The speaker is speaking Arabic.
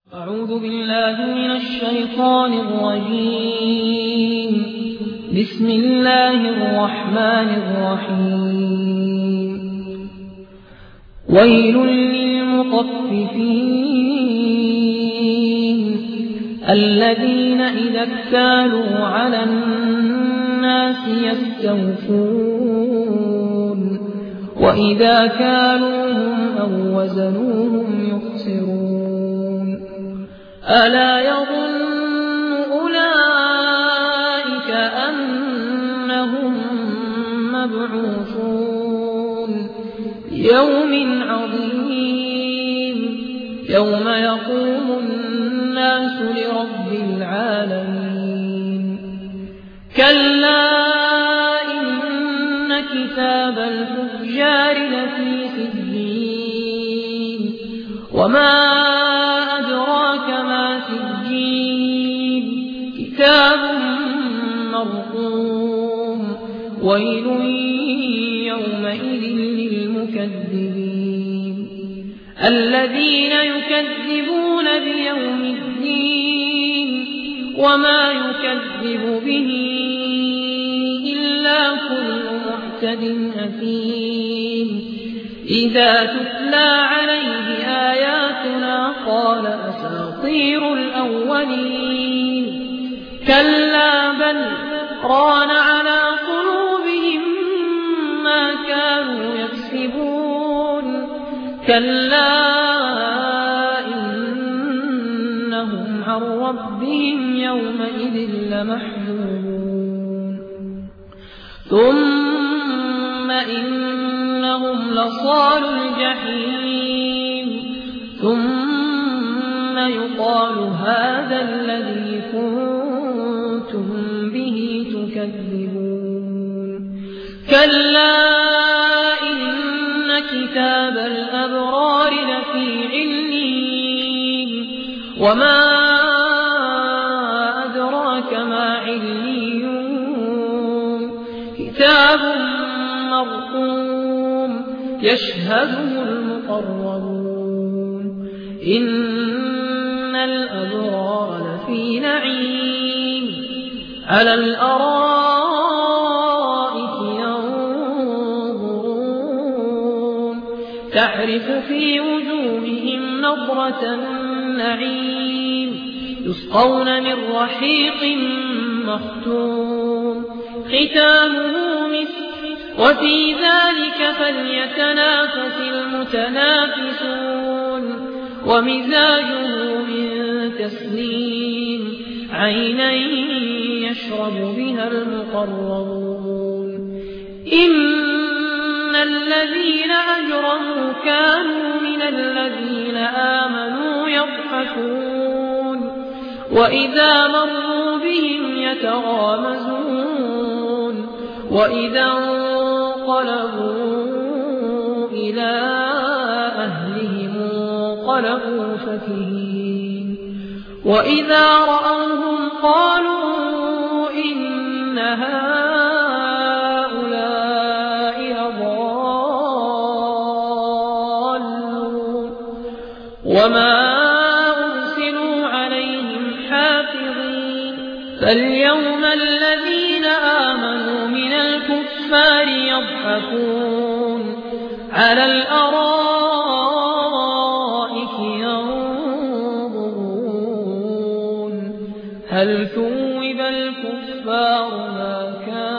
أعوذ بالله من الشيطان الرجيم. بسم الله الرحمن الرحيم. ويل للمطففين الذين إذا اكتالوا على الناس يستوفون وإذا كالوهم أو وزنوهم يخسرون. ألا يظن أولئك أنهم مبعوثون يوم عظيم يوم يقوم الناس لرب العالمين. كلا إن كتاب الفجار لفي سجين وما أدراك ما سجين كتاب مرقوم. ويل يومئذ للمكذبين الذين يكذبون بيوم الدين وما يكذب به إلا كل معتد أثيم. إذا تتلى عليه آياتنا قال أساطير الأولين. كلا بل ران على قلوبهم ما كانوا يكسبون. كلا إنهم عن ربهم يومئذ لمحجوبون. ثم إنهم لصال الجحيم. ثم يقال هذا الذي كنتم به تكذبون. كلا إن كتاب الأبرار لفي عليين وما أدراك ما عليون. كتاب مرقوم يشهده المقربون. إن الأبرار لفي نعيم على الأرائك ينظرون تعرف في وجوههم نضرة النعيم. يسقون من رحيق مختوم ختامه مسك وفي ذلك فليتنافس المتنافسون. ومزاجه من تسنيم عينا يشرب بها المقربون. إن الذين أجرموا كانوا من الذين آمنوا يضحكون وإذا مروا بهم يتغامزون وإذا انقلبوا إلى أهلهم انقلبوا فكهين. وإذا رأوهم قالوا إن هؤلاء لضالون وما أرسلوا عليهم حافظين. فاليوم الذين آمنوا من الكفار يضحكون على الأرائك ينظرون هل ثوب الكفار ما كانوا